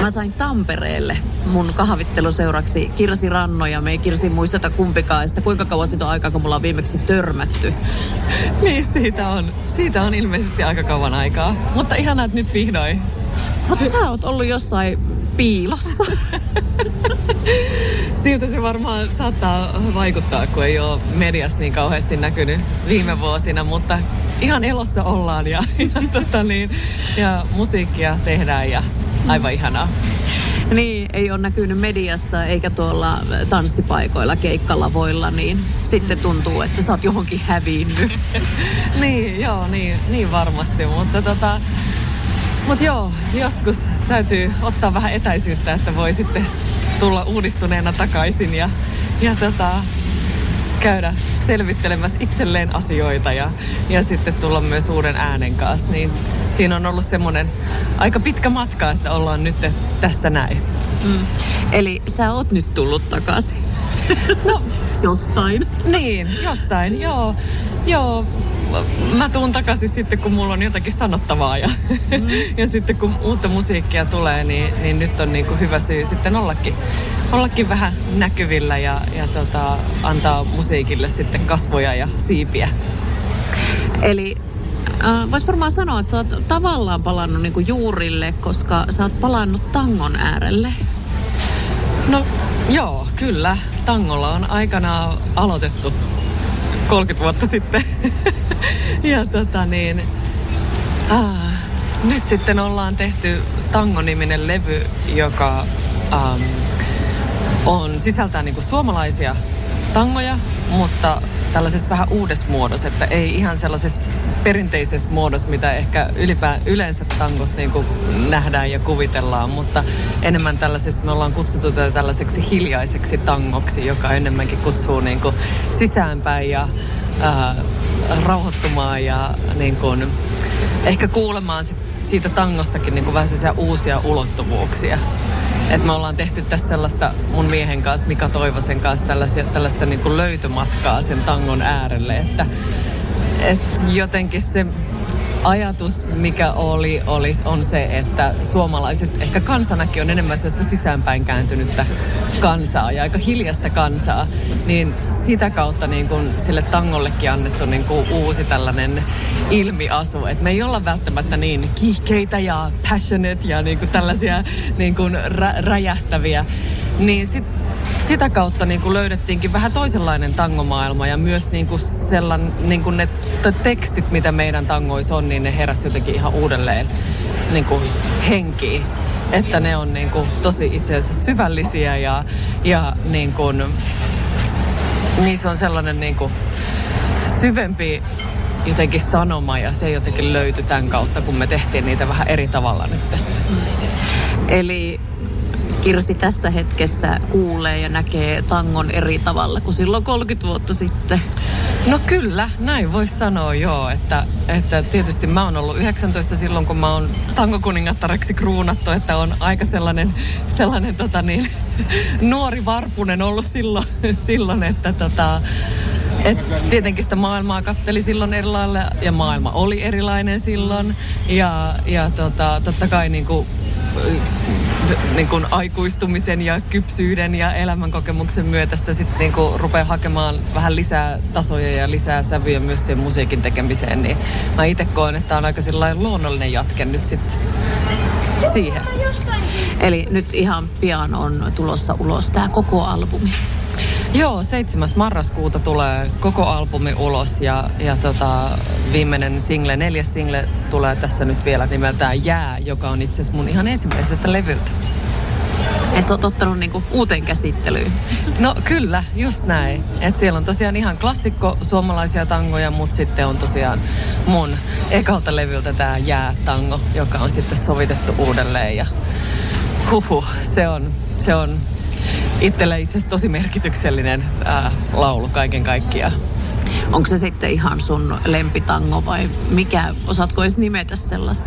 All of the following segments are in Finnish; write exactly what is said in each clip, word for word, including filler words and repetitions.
Mä sain Tampereelle mun kahvitteluseuraksi Kirsi Ranno ja me ei Kirsi muisteta kumpikaan, että kuinka kauan siitä on aikaa, kun mulla on viimeksi törmätty. Niin, siitä on, siitä on ilmeisesti aika kauan aikaa. Mutta ihanaa, että nyt vihdoin. Mutta sä oot ollut jossain piilossa. Siltä se varmaan saattaa vaikuttaa, kun ei ole mediassa niin kauheasti näkynyt viime vuosina, mutta ihan elossa ollaan ja, ja, tota niin, ja musiikkia tehdään ja aivan ihanaa. Niin, ei ole näkynyt mediassa eikä tuolla tanssipaikoilla, keikkalavoilla, niin sitten tuntuu, että sä oot johonkin hävinnyt. Niin, joo, niin, niin varmasti, mutta tota... Mutta joo, joskus täytyy ottaa vähän etäisyyttä, että voi sitten tulla uudistuneena takaisin ja, ja tota, käydä selvittelemässä itselleen asioita ja, ja sitten tulla myös uuden äänen kanssa. Niin siinä on ollut semmoinen aika pitkä matka, että ollaan nyt tässä näin. Mm. Eli sä oot nyt tullut takaisin? No, jostain. Niin, jostain, joo. Joo. Mä tuun takaisin sitten, kun mulla on jotakin sanottavaa ja, mm. ja sitten kun uutta musiikkia tulee, niin, niin nyt on niin kuin hyvä syy sitten ollakin, ollakin vähän näkyvillä ja, ja tota, antaa musiikille sitten kasvoja ja siipiä. Eli äh, vois varmaan sanoa, että sä oot tavallaan palannut niin kuin juurille, koska sä oot palannut tangon äärelle. No joo, kyllä. Tangolla on aikanaan aloitettu kolmekymmentä vuotta sitten. ja tota niin, ah, nyt sitten ollaan tehty Tango-niminen levy, joka ähm, on sisältää niinku suomalaisia tangoja, mutta tällaisessa vähän uudessa muodossa, että ei ihan sellaisessa perinteisessä muodossa, mitä ehkä ylipä, yleensä tangot niin kuin nähdään ja kuvitellaan, mutta enemmän tällaisessa, me ollaan kutsuttu tätä tällaiseksi hiljaiseksi tangoksi, joka enemmänkin kutsuu niin kuin sisäänpäin ja ää, rauhoittumaan ja niin kuin, ehkä kuulemaan sit, siitä tangostakin niin kuin vähän sellaisia uusia ulottuvuuksia. Että me ollaan tehty tässä sellaista mun miehen kanssa, Mika Toivosen kanssa, tällaista niin kuin löytömatkaa sen tangon äärelle. Että et jotenkin se ajatus, mikä oli, oli, on se, että suomalaiset ehkä kansanakin on enemmän sellaista sisäänpäin kääntynyttä kansaa ja aika hiljasta kansaa. Niin sitä kautta niin kun sille tangollekin annettu niin kun uusi tällainen ilmiasu. Että me ei olla välttämättä niin kiihkeitä ja passionate ja niin kun tällaisia niin kun rä- räjähtäviä. Niin sit sitä kautta niin kuin löydettiinkin vähän toisenlainen tangomaailma ja myös niin kuin sellan, niin kuin ne t- tekstit, mitä meidän tangoissa on, niin ne heräsi jotenkin ihan uudelleen niin kuin henkiin. Että ne on niin kuin tosi itse asiassa syvällisiä ja, ja niin kuin, niissä on sellainen niin kuin syvempi jotenkin sanoma ja se jotenkin löytyi tämän kautta, kun me tehtiin niitä vähän eri tavalla nyt. Eli Kirsi tässä hetkessä kuulee ja näkee tangon eri tavalla kuin silloin kolmekymmentä vuotta sitten. No kyllä, näin voisi sanoa joo, että, että tietysti mä oon ollut yhdeksäntoista silloin, kun mä oon tangokuningattareksi kruunattu, että on aika sellainen, sellainen tota niin, nuori varpunen ollut silloin, silloin että tota, et tietenkin sitä maailmaa katteli silloin eri lailla ja maailma oli erilainen silloin ja, ja tota, totta kai niin kuin niin kuin aikuistumisen ja kypsyyden ja elämänkokemuksen myötä sitä sitten niin kuin rupeaa hakemaan vähän lisää tasoja ja lisää sävyjä myös sen musiikin tekemiseen, niin mä itse koen, että on aika sellainen luonnollinen jatke nyt sitten siihen. Eli nyt ihan pian on tulossa ulos tää koko albumi. Joo, seitsemäs marraskuuta tulee koko albumi ulos ja, ja tota, viimeinen single, neljäs single tulee tässä nyt vielä nimeltään Jää, joka on itse asiassa mun ihan ensimmäiseltä levyltä. Et sä oot ottanut niinku uuteen käsittelyyn. No kyllä, just näin. Et siellä on tosiaan ihan klassikko suomalaisia tangoja, mutta sitten on tosiaan mun ekalta levyltä tää Jää-tango, joka on sitten sovitettu uudelleen ja huhu, se on, se on itselle itse asiassa tosi merkityksellinen ää, laulu kaiken kaikkiaan. Onko se sitten ihan sun lempitango vai mikä? Osaatko edes nimetä sellaista?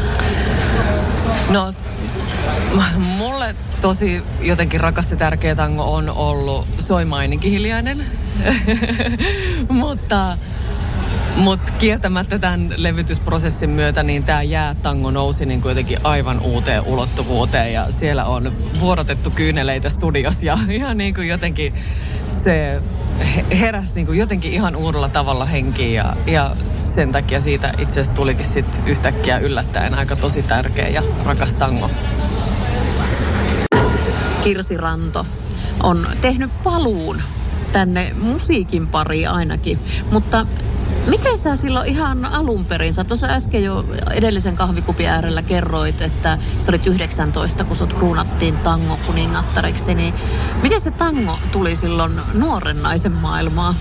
No, mulle tosi jotenkin rakas ja tärkeä tango on ollut Soi Maininki hiljainen. Mutta Mutta kieltämättä tämän levytysprosessin myötä niin tämä jäätango nousi niin jotenkin aivan uuteen ulottuvuuteen ja siellä on vuorotettu kyyneleitä studiossa ja ihan niin kuin jotenkin se heräsi niin kuin jotenkin ihan uudella tavalla henkiin ja, ja sen takia siitä itse asiassa tulikin sitten yhtäkkiä yllättäen aika tosi tärkeä ja rakas tango. Kirsi Ranto on tehnyt paluun tänne musiikin pariin ainakin, mutta miten sä silloin ihan alun perin, sä tuossa äsken jo edellisen kahvikupin äärellä kerroit, että sä olit yhdeksäntoista, kun sut kruunattiin tango kuningattariksi, niin miten se tango tuli silloin nuoren naisen maailmaan?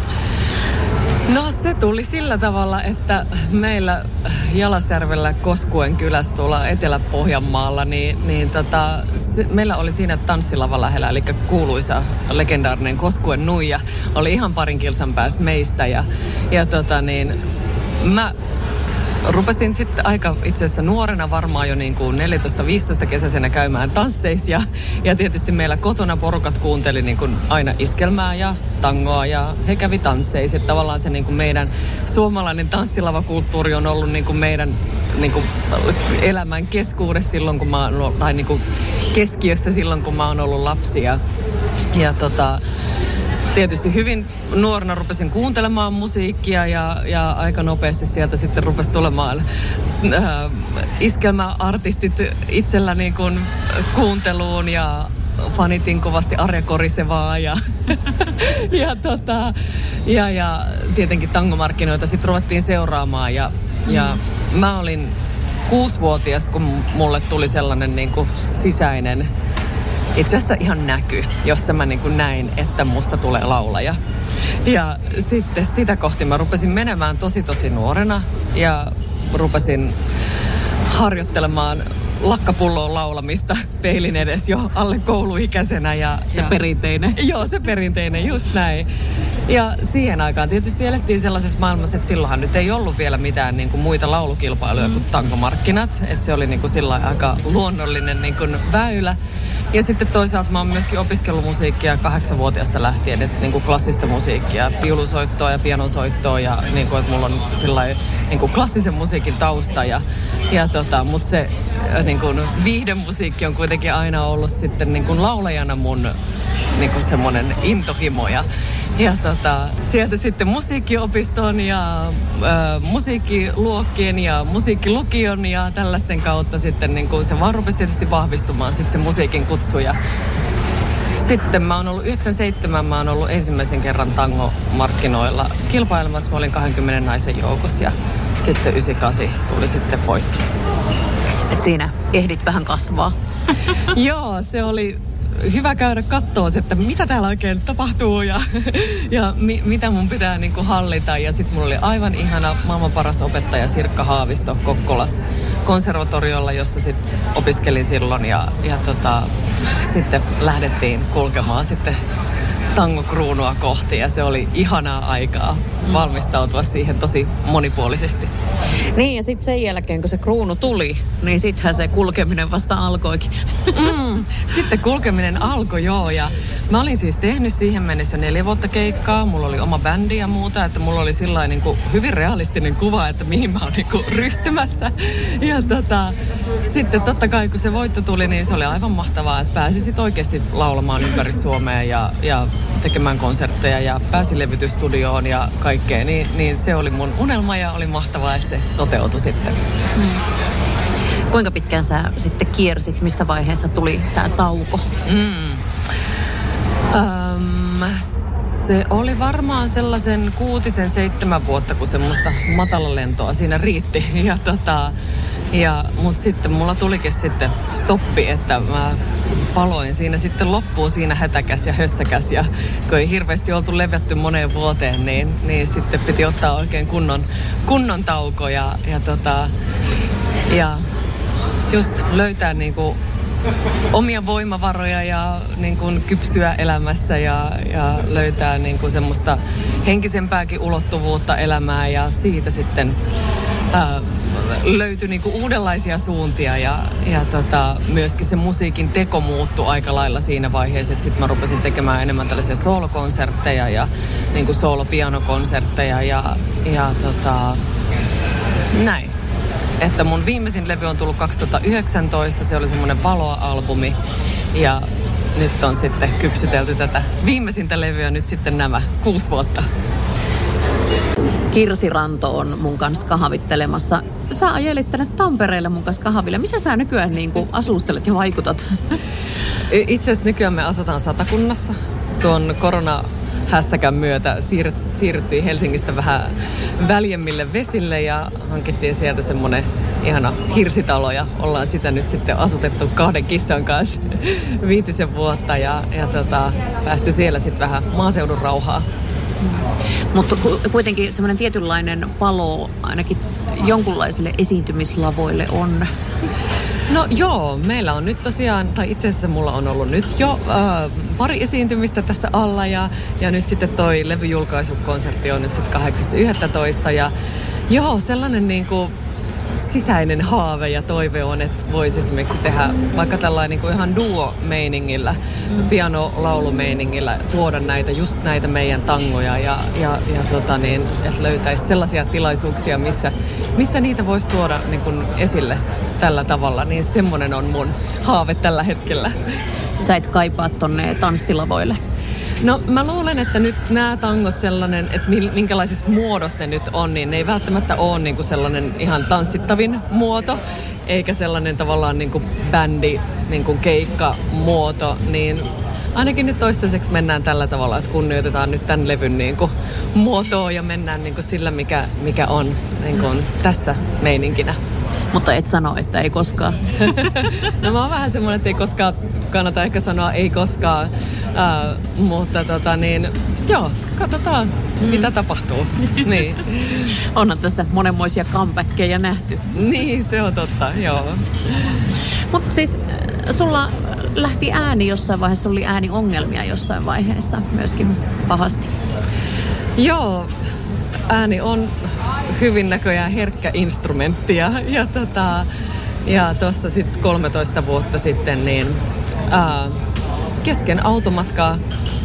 No se tuli sillä tavalla, että meillä Jalasjärvellä Koskuen kylässä tuolla Etelä-Pohjanmaalla, niin, niin tota, se, meillä oli siinä tanssilava lähellä, eli kuuluisa legendaarinen Koskuen nuija, oli ihan parin kilsan päässä meistä ja, ja tota niin, mä rupesin sitten aika itse asiassa nuorena varmaan jo niin kuin neljätoista viisitoista kesäisenä käymään tansseissa ja, ja tietysti meillä kotona porukat kuunteli niin kuin aina iskelmää ja tangoa ja he kävi tansseissa. Että tavallaan se niin kuin meidän suomalainen tanssilavakulttuuri on ollut niin kuin meidän niin kuin elämän keskuudessa silloin, kun mä oon ollut, tai niin kuin keskiössä silloin, kun mä oon ollut lapsi ja, ja tota... Tietysti hyvin nuorena rupesin kuuntelemaan musiikkia ja, ja aika nopeasti sieltä sitten rupesi tulemaan äh, iskelmäartistit itsellä niin kuin kuunteluun ja fanitin kovasti Arja Korisevaa ja, ja, tota, ja, ja tietenkin tangomarkkinoita sitten ruvettiin seuraamaan ja, ja mä olin kuusivuotias, kun mulle tuli sellainen niin kuin sisäinen itse asiassa ihan näky, jossa mä niin kuin näin, että musta tulee laulaja. Ja sitten sitä kohti mä rupesin menemään tosi tosi nuorena ja rupesin harjoittelemaan lakkapulloon laulamista peilin edes jo alle kouluikäisenä. Ja, se ja, perinteinen. Joo, se perinteinen, just näin. Ja siihen aikaan tietysti elettiin sellaisessa maailmassa, että silloinhan nyt ei ollut vielä mitään niin kuin muita laulukilpailuja mm. kuin tangomarkkinat. Että se oli niin kuin sillä aika luonnollinen niin kuin väylä. Ja sitten toisaalta mä oon myöskin opiskellut musiikkia kahdeksanvuotiaasta lähtien, että niin kuin klassista musiikkia, viulusoittoa ja pianosoittoa ja niin kuin, että mulla on sillai, niin kuin klassisen musiikin tausta. Ja, ja tota, mutta se niin kuin viihdemusiikki on kuitenkin aina ollut sitten niin kuin laulajana mun niin kuin semmoinen intohimo. Ja, ja tota, sieltä sitten musiikkiopiston ja äh, musiikkiluokkien ja musiikkilukion ja tällaisten kautta sitten niin kuin se vaan rupesi tietysti vahvistumaan sitten se musiikin kutsu. Ja sitten mä oon ollut yhdeksänkymmentäseitsemän, mä oon ollut ensimmäisen kerran tangomarkkinoilla kilpailemassa. Mä olin kaksikymmentä naisen joukossa ja sitten yhdeksänkymmentäkahdeksan tuli sitten voitto. Et siinä ehdit vähän kasvaa. Joo, se oli hyvä käydä katsoa, että mitä täällä oikein tapahtuu ja, ja mi, mitä mun pitää niin kuin hallita. Ja sitten mulla oli aivan ihana maailman paras opettaja Sirkka Haavisto Kokkolas konservatoriolla, jossa sitten opiskelin silloin. Ja, ja tota, sitten lähdettiin kulkemaan sitten tangokruunua kohti ja se oli ihanaa aikaa valmistautua siihen tosi monipuolisesti. Niin ja sitten sen jälkeen, kun se kruunu tuli, niin sittenhän se kulkeminen vasta alkoikin. Mm, sitten kulkeminen alkoi, joo. Ja mä olin siis tehnyt siihen mennessä neljä vuotta keikkaa. Mulla oli oma bändi ja muuta, että mulla oli sillain niin kuin hyvin realistinen kuva, että mihin mä oon niin kuin ryhtymässä. Ja tota, sitten totta kai, kun se voitto tuli, niin se oli aivan mahtavaa, että pääsi sit oikeasti laulamaan ympäri Suomea ja, ja tekemään konsertteja ja pääsin levytysstudioon ja kaikkea. Niin, niin se oli mun unelma ja oli mahtavaa, että se toteutui sitten. Mm. Kuinka pitkään sä sitten kiersit? Missä vaiheessa tuli tää tauko? Mm. Um, se oli varmaan sellaisen kuutisen seitsemän vuotta, kun semmoista matalalentoa siinä riitti. Ja tota, ja, mut sitten mulla tulikin sitten stoppi, että mä paloin siinä sitten loppuun siinä hätäkäs ja hössäkäs. Ja kun ei hirveästi oltu levätty moneen vuoteen, niin, niin sitten piti ottaa oikein kunnon, kunnon tauko. Ja, ja, tota, ja just löytää niinku omia voimavaroja ja niin kuin kypsyä elämässä ja, ja löytää niin kuin semmoista henkisempääkin ulottuvuutta elämää ja siitä sitten ää, löytyi niinku uudenlaisia suuntia ja, ja tota, myöskin se musiikin teko muuttui aika lailla siinä vaiheessa, että sitten mä rupesin tekemään enemmän tällaisia soolokonsertteja ja niinku soolopianokonsertteja ja, ja tota, näin. Että mun viimeisin levy on tullut kaksituhattayhdeksäntoista, se oli semmoinen Valoa-albumi ja nyt on sitten kypsytelty tätä viimeisintä levyä nyt sitten nämä kuusi vuotta. Kirsi Ranto on mun kanssa kahvittelemassa. Sä ajelit tänne Tampereelle mun kanssa kahville. Missä sä nykyään niin kuin asustelet ja vaikutat? Itse asiassa nykyään me asutaan Satakunnassa. Tuon koronahässäkän myötä siir- siirryttiin Helsingistä vähän väljemmille vesille ja hankittiin sieltä semmoinen ihana hirsitalo ja ollaan sitä nyt sitten asutettu kahden kissan kanssa viitisen vuotta ja, ja tota, päästy siellä sitten vähän maaseudun rauhaa. Mutta kuitenkin semmoinen tietynlainen palo ainakin jonkunlaisille esiintymislavoille on. No joo, meillä on nyt tosiaan, tai itse asiassa mulla on ollut nyt jo äh, pari esiintymistä tässä alla ja, ja nyt sitten toi levyjulkaisukonsertti on nyt sitten kahdeksas yhdestoista ja joo, sellainen niinku sisäinen haave ja toive on, että voisi esimerkiksi tehdä vaikka tällainen niin kuin ihan duo-meiningillä, mm. piano-laulumeiningillä, tuoda näitä, just näitä meidän tangoja ja, ja, ja tota niin, että löytäisi sellaisia tilaisuuksia, missä, missä niitä voisi tuoda niin kuin esille tällä tavalla, niin semmoinen on mun haave tällä hetkellä. Sä et kaipaa tonne tanssilavoille? No mä luulen, että nyt nämä tangot sellainen, että minkälaisissa muodossa ne nyt on, niin ne ei välttämättä ole niin kuin sellainen ihan tanssittavin muoto, eikä sellainen tavallaan niin kuin bändi, niin kuin keikkamuoto, niin ainakin nyt toistaiseksi mennään tällä tavalla, että kunnioitetaan nyt tämän levyn niin kuin muotoa ja mennään niin kuin sillä, mikä, mikä on niin kuin tässä meininkinä. Mutta et sano, että ei koskaan. No mä oon vähän semmoinen, että ei koskaan, kannata ehkä sanoa ei koskaan, uh, mutta tota niin, joo, katsotaan mm. mitä tapahtuu. Niin. Onhan tässä monenmoisia comebackkejä nähty. Niin, se on totta, joo. Mutta siis sulla lähti ääni jossain vaiheessa, oli ääniongelmia jossain vaiheessa myöskin pahasti. Joo, ääni on hyvin näköjään herkkä instrumentti ja, ja, tota, ja tuossa sitten kolmetoista vuotta sitten niin ää, kesken automatkaa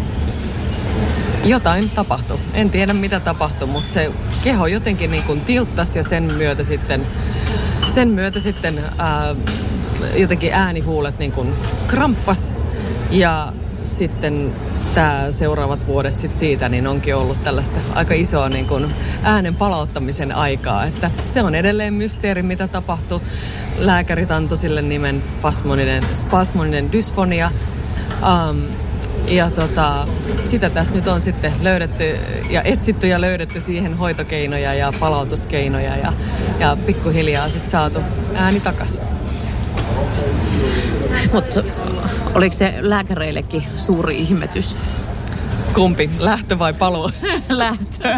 jotain tapahtui. En tiedä mitä tapahtui, mutta se keho jotenkin niin kuin tilttasi ja sen myötä sitten, sen myötä sitten ää, jotenkin äänihuulet niin kuin kramppas ja sitten tämä seuraavat vuodet sit siitä niin onkin ollut tällaista aika isoa niin kuin äänen palauttamisen aikaa. Että se on edelleen mysteeri, mitä tapahtui. Lääkärit antoi sille nimen spasmoninen, spasmoninen dysfonia. Um, ja tota, sitä tässä nyt on sitten löydetty ja etsitty ja löydetty siihen hoitokeinoja ja palautuskeinoja ja, ja pikkuhiljaa sitten saatu ääni takaisin. Mutta oliko se lääkäreillekin suuri ihmetys? Kumpi? Lähtö vai paluu? Lähtö.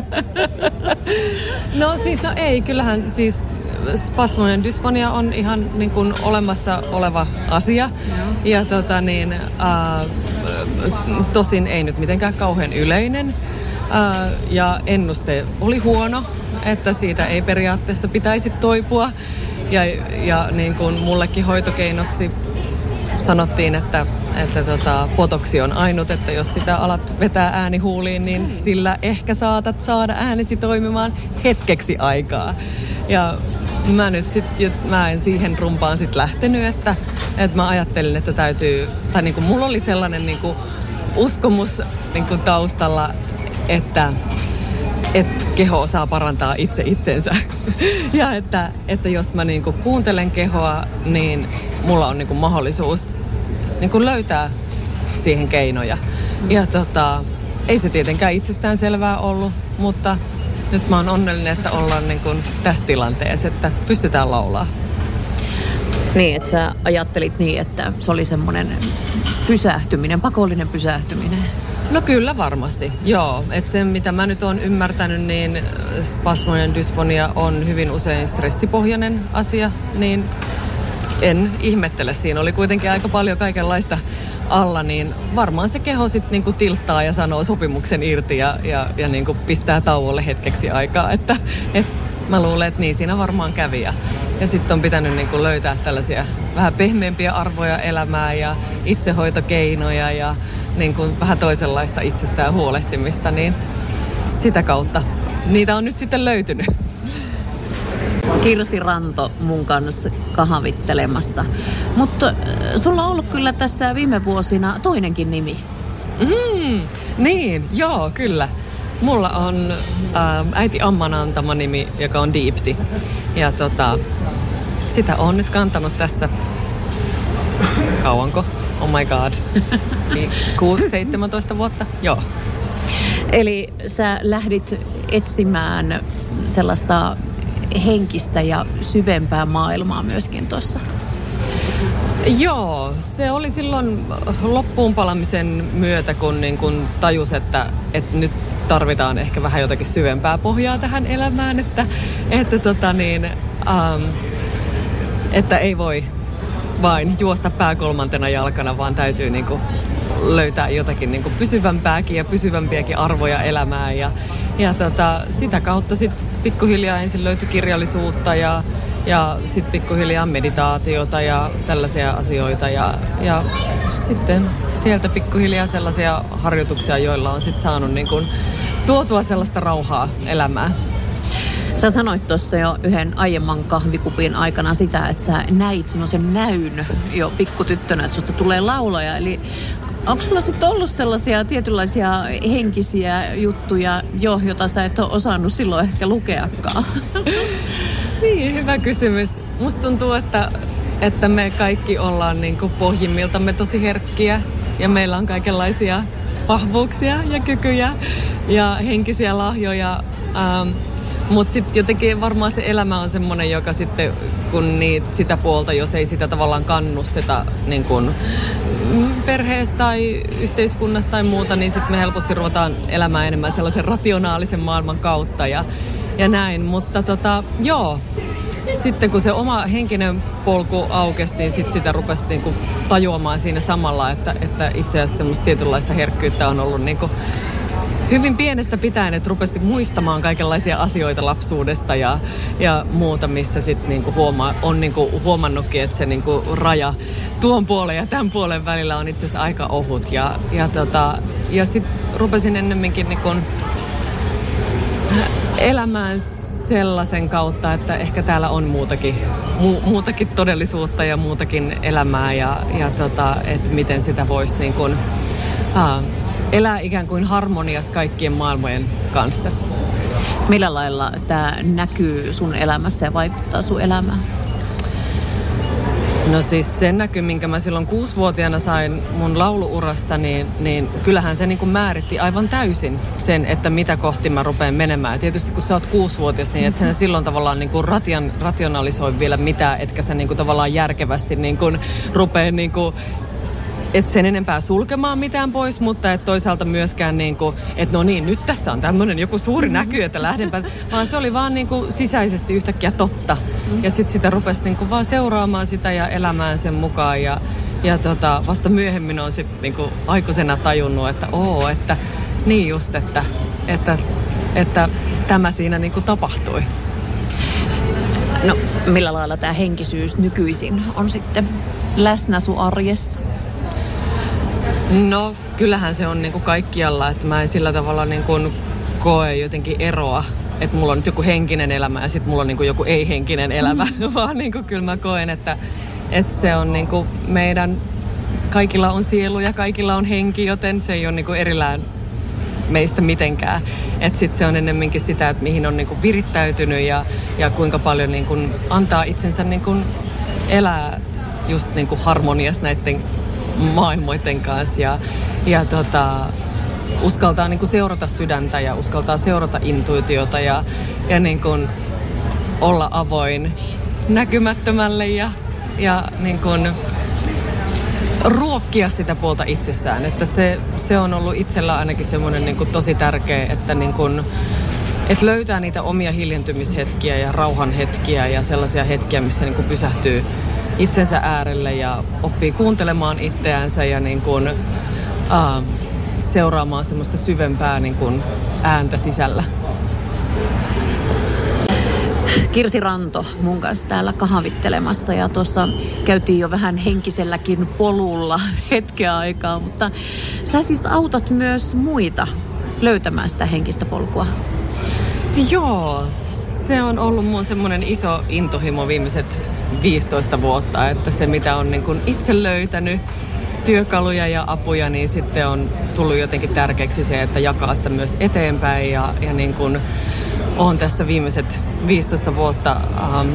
No siis, no ei. Kyllähän siis spasmoninen dysfonia on ihan niin kuin olemassa oleva asia. Joo. Ja tota niin, äh, tosin ei nyt mitenkään kauhean yleinen. Äh, ja ennuste oli huono, että siitä ei periaatteessa pitäisi toipua. Ja, ja niin kuin mullekin hoitokeinoksi sanottiin, että, että tota, botoksi on ainut, että jos sitä alat vetää äänihuuliin, niin sillä ehkä saatat saada äänesi toimimaan hetkeksi aikaa. Ja mä nyt sitten, mä en siihen rumpaan sitten lähtenyt, että, että mä ajattelin, että täytyy, tai niin kuin mulla oli sellainen niin kuin uskomus niin kuin taustalla, että että keho osaa parantaa itse itsensä. Ja että, että jos mä niinku kuuntelen kehoa, niin mulla on niinku mahdollisuus niinku löytää siihen keinoja. Ja tota, ei se tietenkään itsestään selvää ollut, mutta nyt mä oon onnellinen, että ollaan niinku tässä tilanteessa, että pystytään laulaa. Niin, että sä ajattelit niin, että se oli semmoinen pysähtyminen, pakollinen pysähtyminen. No kyllä varmasti, joo. Että sen mitä mä nyt oon ymmärtänyt, niin spasmoninen dysfonia on hyvin usein stressipohjainen asia, niin en ihmettele. Siinä oli kuitenkin aika paljon kaikenlaista alla, niin varmaan se keho sitten niinku tilttaa ja sanoo sopimuksen irti ja, ja, ja niinku pistää tauolle hetkeksi aikaa, että et Mä luulen, että niin siinä varmaan kävi. Ja, ja sitten on pitänyt niin kuin löytää tällaisia vähän pehmeämpiä arvoja elämää ja itsehoitokeinoja ja niin kuin vähän toisenlaista itsestään huolehtimista, niin sitä kautta niitä on nyt sitten löytynyt. Kirsi Ranto mun kanssa kahvittelemassa. Mutta sulla on ollut kyllä tässä viime vuosina toinenkin nimi. Mm, niin, joo, kyllä. Mulla on äh, äiti Amman antama nimi, joka on Deepti. Ja tota, sitä on nyt kantanut tässä, kauanko? Oh my god. kuusi seitsemäntoista vuotta? Joo. Eli sä lähdit etsimään sellaista henkistä ja syvempää maailmaa myöskin tuossa. Joo, se oli silloin loppuunpalamisen myötä, kun, niin kun tajus, että, että nyt tarvitaan ehkä vähän jotakin syvempää pohjaa tähän elämään, että, että, tota niin, ähm, että ei voi vain juosta pää kolmantena jalkana, vaan täytyy niin kun löytää jotakin niin kun pysyvämpääkin ja pysyvämpiäkin arvoja elämään. Ja, ja tota, sitä kautta sitten pikkuhiljaa ensin löytyi kirjallisuutta ja Ja sitten pikkuhiljaa meditaatiota ja tällaisia asioita. Ja, ja sitten sieltä pikkuhiljaa sellaisia harjoituksia, joilla on sitten saanut niin kun tuotua sellaista rauhaa elämään. Sä sanoit tuossa jo yhden aiemman kahvikupin aikana sitä, että sä näit semmoisen näyn jo pikkutyttönä, että susta tulee laulaja. Eli onko sulla sitten ollut sellaisia tietynlaisia henkisiä juttuja jo, jota sä et ole osannut silloin ehkä lukeakaan? Niin, hyvä kysymys. Musta tuntuu, että, että me kaikki ollaan niin kuin pohjimmiltamme tosi herkkiä ja meillä on kaikenlaisia vahvuuksia ja kykyjä ja henkisiä lahjoja. Ähm, mutta sitten jotenkin varmaan se elämä on semmoinen, joka sitten, kun niitä, sitä puolta, jos ei sitä tavallaan kannusteta niin kuin perheestä tai yhteiskunnasta tai muuta, niin sitten me helposti ruvetaan elämään enemmän sellaisen rationaalisen maailman kautta ja Ja näin, mutta tota, joo, sitten kun se oma henkinen polku aukesi, niin sit sitä rupesi niinku tajuamaan siinä samalla, että, että itse asiassa semmoista tietynlaista herkkyyttä on ollut niinku hyvin pienestä pitäen, että rupesi muistamaan kaikenlaisia asioita lapsuudesta ja, ja muuta, missä sitten niinku huomaa, on niinku huomannutkin, että se niinku raja tuon puolen ja tämän puolen välillä on itse asiassa aika ohut. Ja, ja, tota, ja sitten rupesin ennemminkin niinku elämään sellaisen kautta, että ehkä täällä on muutakin, mu, muutakin todellisuutta ja muutakin elämää ja, ja tota, että miten sitä voisi niin kuin, uh, elää ikään kuin harmoniassa kaikkien maailmojen kanssa. Millä lailla tämä näkyy sun elämässä ja vaikuttaa sun elämään? No siis sen näky, minkä mä silloin kuusivuotiaana sain mun lauluurasta, niin, niin kyllähän se niin kuin määritti aivan täysin sen, että mitä kohti mä rupean menemään. Ja tietysti kun sä oot kuusivuotias, niin ethän silloin tavallaan niin kuin ration, rationalisoi vielä mitään, etkä sä niin kuin tavallaan järkevästi niin kuin rupea niin kuin et sen enempää sulkemaan mitään pois, mutta et toisaalta myöskään niin kuin, että no niin, nyt tässä on tämmöinen joku suuri näky, että lähdenpä. Vaan se oli vaan niin kuin sisäisesti yhtäkkiä totta. Ja sitten sitä rupesi niin kuin vaan seuraamaan sitä ja elämään sen mukaan. Ja, ja tota, vasta myöhemmin on sitten niin kuin aikuisena tajunnut, että oo, että niin just, että, että, että tämä siinä niin kuin tapahtui. No, millä lailla tämä henkisyys nykyisin on sitten läsnä sun arjessa? No, kyllähän se on niin kuin kaikkialla, että mä en sillä tavalla niin kuin koe jotenkin eroa, että mulla on nyt joku henkinen elämä ja sitten mulla on niin kuin joku ei-henkinen elämä, mm. vaan niin kuin kyllä mä koen, että, että se on niin kuin meidän, kaikilla on sielu ja kaikilla on henki, joten se ei ole niin kuin erillään meistä mitenkään. Että sitten se on ennemminkin sitä, että mihin on niin kuin virittäytynyt ja, ja kuinka paljon niin kuin antaa itsensä niin kuin elää just niin kuin harmoniassa näiden maailmoiden kanssa ja, ja tota, uskaltaa niin kuin seurata sydäntä ja uskaltaa seurata intuitiota ja, ja niin kuin olla avoin näkymättömälle ja, ja niin kuin ruokkia sitä puolta itsessään. Että se, se on ollut itsellä ainakin semmoinen niin kuin tosi tärkeä, että, niin kuin, että löytää niitä omia hiljentymishetkiä ja rauhanhetkiä ja sellaisia hetkiä, missä niin kuin pysähtyy itsensä äärelle ja oppii kuuntelemaan itseänsä ja niin kuin, uh, seuraamaan semmoista syvempää niin kuin ääntä sisällä. Kirsi Ranto mun kanssa täällä kahvittelemassa ja tuossa käytiin jo vähän henkiselläkin polulla hetkeä aikaa, mutta sä siis autat myös muita löytämään sitä henkistä polkua. Joo, se on ollut mun semmoinen iso intohimo viimeiset viisitoista vuotta, että se mitä on niin kuin itse löytänyt työkaluja ja apuja, niin sitten on tullut jotenkin tärkeäksi se, että jakaa sitä myös eteenpäin ja, ja niin kuin olen tässä viimeiset viisitoista vuotta ähm,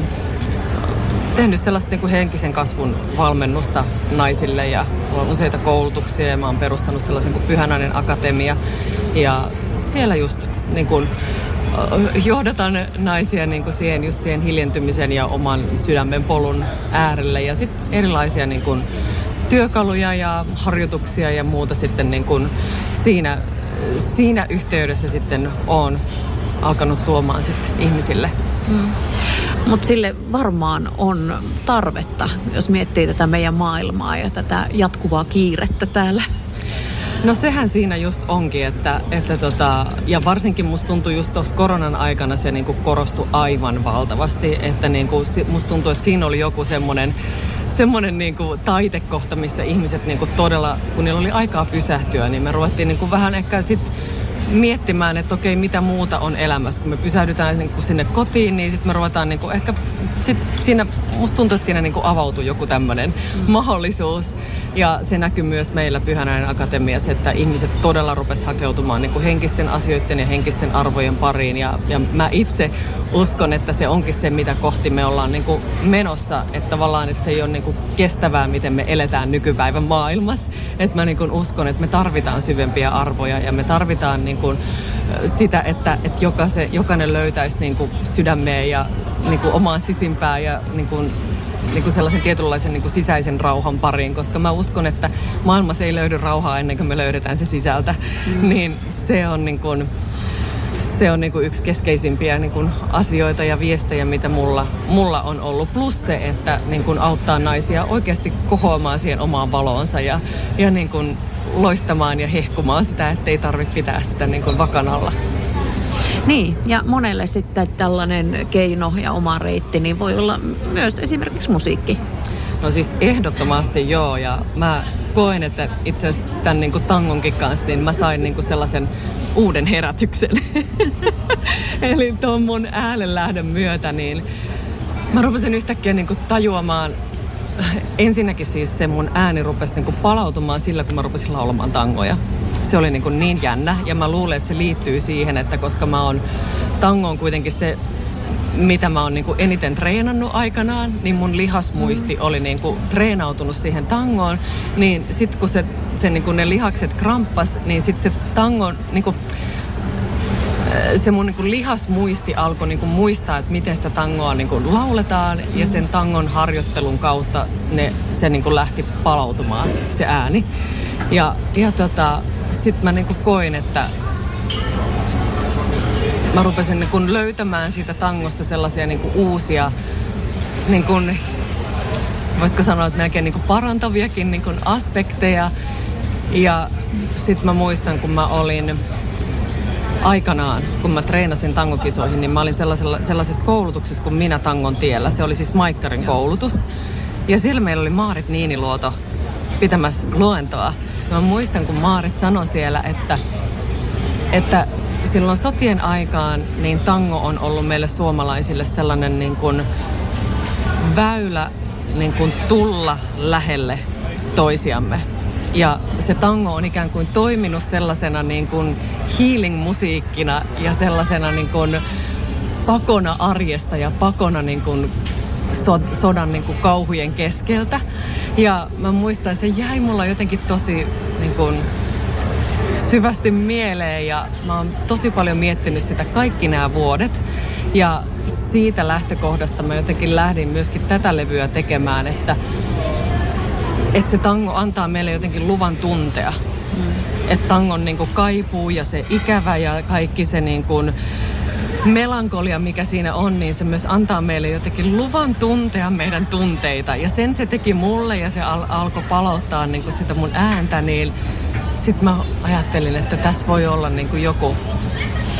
tehnyt sellaista niin kuin henkisen kasvun valmennusta naisille ja on useita koulutuksia ja mä oon perustanut sellaisen kuin Pyhänainen Akatemia ja siellä just niin kuin johdataan naisia niin kuin siihen, just siihen hiljentymisen ja oman sydämen polun äärelle ja sitten erilaisia niin kuin työkaluja ja harjoituksia ja muuta sitten niin kuin siinä, siinä yhteydessä sitten on alkanut tuomaan sit ihmisille. Mm. Mutta sille varmaan on tarvetta, jos miettii tätä meidän maailmaa ja tätä jatkuvaa kiirettä täällä. No sehän siinä just onkin, että, että tota, ja varsinkin musta tuntui just tuossa koronan aikana se niinku korostui aivan valtavasti, että niinku, musta tuntui, että siinä oli joku semmoinen semmoinen niinku taitekohta, missä ihmiset niinku todella, kun niillä oli aikaa pysähtyä, niin me ruvettiin niinku vähän ehkä sit miettimään, että okei, mitä muuta on elämässä. Kun me pysähdytään niinku sinne kotiin, niin sitten me ruvetaan niinku ehkä, sit siinä, musta tuntuu, että siinä niinku avautui joku tämmöinen mm. mahdollisuus. Ja se näkyy myös meillä Pyhänainen Akatemiassa, että ihmiset todella rupes hakeutumaan niinku henkisten asioiden ja henkisten arvojen pariin. Ja, ja mä itse uskon, että se onkin se, mitä kohti me ollaan niinku menossa. Että tavallaan, että se ei ole niinku kestävää, miten me eletään nykypäivän maailmassa. Että mä niinku uskon, että me tarvitaan syvempiä arvoja ja me tarvitaan niinku Kun sitä, että, että jokaisen, jokainen löytäisi niin kuin sydämeen ja niin kuin omaan sisimpään ja niin kuin, niin kuin sellaisen tietynlaisen niin kuin sisäisen rauhan pariin, koska mä uskon, että maailmassa ei löydy rauhaa ennen kuin me löydetään se sisältä. Mm. Niin se on, niin kuin, se on niin kuin yksi keskeisimpiä niin kuin asioita ja viestejä, mitä mulla, mulla on ollut. Plus se, että niin kuin auttaa naisia oikeasti kohoamaan siihen omaan valoonsa ja, ja niin kuin loistamaan ja hehkumaan sitä, ettei tarvitse pitää sitä niin kuin vakanalla. Niin, ja monelle sitten tällainen keino ja oma reitti, niin voi olla myös esimerkiksi musiikki. No siis ehdottomasti joo, ja mä koen, että itse asiassa tämän niin kuin tangonkin kanssa, niin mä sain niin kuin sellaisen uuden herätyksen. Eli tuon mun äänenlähdön myötä, niin mä rupesin yhtäkkiä niin kuin tajuamaan. Ensinnäkin siis se mun ääni rupesi niinku palautumaan sillä, kun mä rupesin laulamaan tangoja. Se oli niinku niin jännä ja mä luulen, että se liittyy siihen, että koska mä oon, tango on kuitenkin se, mitä mä oon niinku eniten treenannut aikanaan, niin mun lihasmuisti mm. oli niinku treenautunut siihen tangoon. Niin sit kun se, se niinku ne lihakset kramppas, niin sit se tangon niinku se mun niin lihasmuisti alkoi niin muistaa, että miten sitä tangoa niin lauletaan mm. ja sen tangon harjoittelun kautta ne, se niin lähti palautumaan, se ääni. Ja, ja tota, sit mä niin koin, että mä rupesin niin löytämään siitä tangosta sellaisia niin uusia, niin kuin, voisiko sanoa, että melkein niin parantaviakin niin aspekteja. Ja sit mä muistan, kun mä olin aikanaan, kun mä treenasin tangokisoihin, niin mä olin sellaisessa koulutuksessa kuin Minä tangon tiellä. Se oli siis Maikkarin koulutus. Ja siellä meillä oli Maarit Niiniluoto pitämässä luentoa. Ja mä muistan, kun Maarit sanoi siellä, että, että silloin sotien aikaan niin tango on ollut meille suomalaisille sellainen niin kuin väylä niin kuin tulla lähelle toisiamme. Ja se tango on ikään kuin toiminut sellaisena niin kuin healing-musiikkina ja sellaisena niin kuin pakona arjesta ja pakona niin kuin sodan niin kuin kauhujen keskeltä. Ja mä muistan, se jäi mulla jotenkin tosi niin kuin syvästi mieleen ja mä oon tosi paljon miettinyt sitä kaikki nämä vuodet. Ja siitä lähtökohdasta mä jotenkin lähdin myöskin tätä levyä tekemään, että että se tango antaa meille jotenkin luvan tuntea. Mm. Että tangon niin kuin kaipuu ja se ikävä ja kaikki se niin kuin melankolia, mikä siinä on, niin se myös antaa meille jotenkin luvan tuntea meidän tunteita. Ja sen se teki mulle ja se al- alkoi palauttaa niin kuin sitä mun ääntä, niin sitten mä ajattelin, että tässä voi olla niin kuin joku,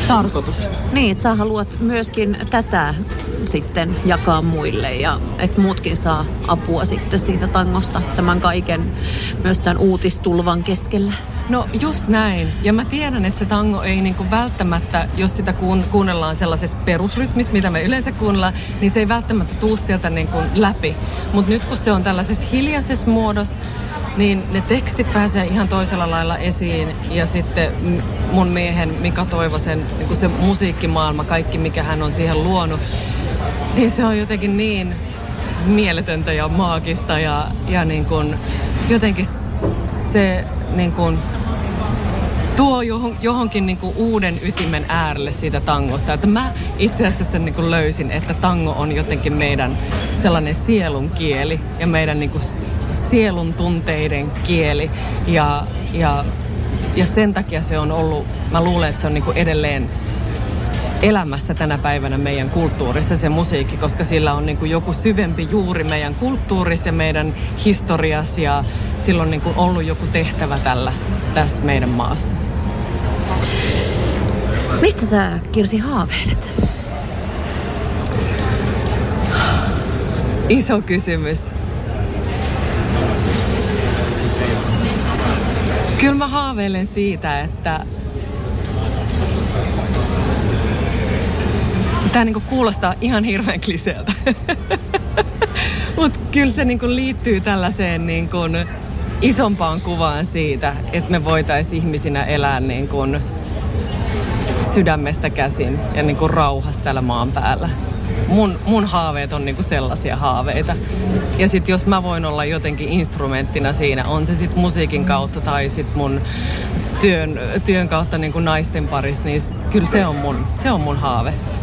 tarkoitus. Niin, että sä haluat myöskin tätä sitten jakaa muille ja että muutkin saa apua sitten siitä tangosta tämän kaiken myös tämän uutistulvan keskellä. No just näin. Ja mä tiedän, että se tango ei niinku välttämättä, jos sitä kuun, kuunnellaan sellaisessa perusrytmissä, mitä me yleensä kuunnellaan, niin se ei välttämättä tuu sieltä niinku läpi. Mutta nyt kun se on tällaisessa hiljaisessa muodossa, niin ne tekstit pääsee ihan toisella lailla esiin. Ja sitten mun miehen Mika Toivosen niin se musiikkimaailma, kaikki mikä hän on siihen luonut, niin se on jotenkin niin mieletöntä ja maagista. Ja, ja niin kuin, jotenkin se niin kuin, tuo johon, johonkin niin kuin uuden ytimen äärelle siitä tangosta. Että mä itse asiassa niin kuin löysin, että tango on jotenkin meidän sellainen sielun kieli ja meidän niin kuin sielun tunteiden kieli. Ja, ja, ja sen takia se on ollut, mä luulen, että se on niin kuin edelleen elämässä tänä päivänä meidän kulttuurissa se musiikki, koska sillä on niin kuin joku syvempi juuri meidän kulttuurissa ja meidän historiassa ja sillä on niin kuin ollut joku tehtävä tällä, tässä meidän maassa. Mistä sä, Kirsi, haaveilet? Iso kysymys. Kyllä mä haaveilen siitä, että tää niinku kuulostaa ihan hirveän kliseeltä. Mutta kyllä se niinku liittyy tällaiseen niinku isompaan kuvaan siitä, että me voitaisiin ihmisinä elää niinku sydämestä käsin ja niinku rauhassa täällä maan päällä. Mun, mun haaveet on niinku sellaisia haaveita. Ja sit jos mä voin olla jotenkin instrumenttina siinä, on se sit musiikin kautta tai sit mun työn, työn kautta niinku naisten parissa, niin kyllä se on mun, se on mun haave.